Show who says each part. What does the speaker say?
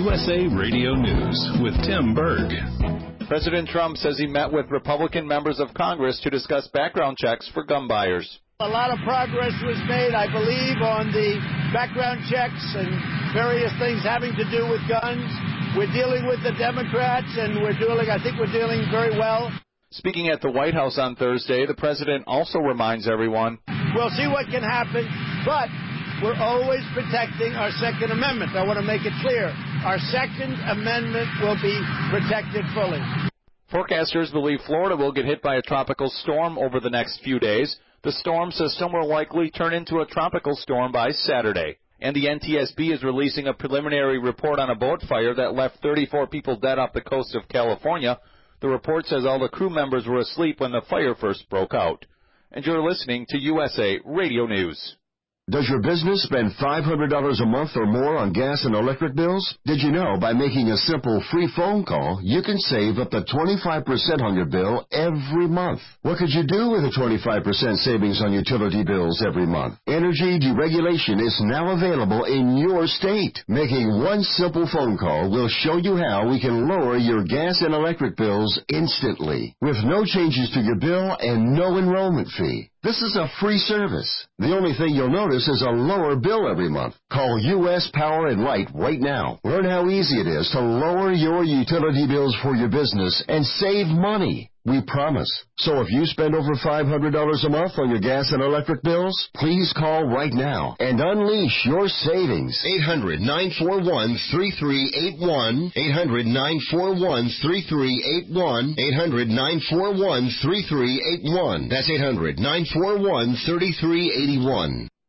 Speaker 1: USA Radio News with Tim Berg.
Speaker 2: President Trump says he met with Republican members of Congress to discuss background checks for gun buyers.
Speaker 3: A lot of progress was made, I believe, on the background checks and various things having to do with guns. We're dealing with the Democrats, and I think we're dealing very well.
Speaker 2: Speaking at the White House on Thursday, the president also reminds everyone,
Speaker 3: we'll see what can happen, but we're always protecting our Second Amendment. I want to make it clear. Our Second Amendment will be protected fully.
Speaker 2: Forecasters believe Florida will get hit by a tropical storm over the next few days. The storm system will likely turn into a tropical storm by Saturday. And the NTSB is releasing a preliminary report on a boat fire that left 34 people dead off the coast of California. The report says all the crew members were asleep when the fire first broke out. And you're listening to USA Radio News.
Speaker 4: Does your business spend $500 a month or more on gas and electric bills? Did you know by making a simple free phone call, you can save up to 25% on your bill every month? What could you do with a 25% savings on utility bills every month? Energy deregulation is now available in your state. Making one simple phone call will show you how we can lower your gas and electric bills instantly, with no changes to your bill and no enrollment fee. This is a free service. The only thing you'll notice is a lower bill every month. Call U.S. Power and Light right now. Learn how easy it is to lower your utility bills for your business and save money. We promise. So if you spend over $500 a month on your gas and electric bills, please call right now and unleash your savings. 800-941-3381. 800-941-3381. 800-941-3381. That's 800-941-3381.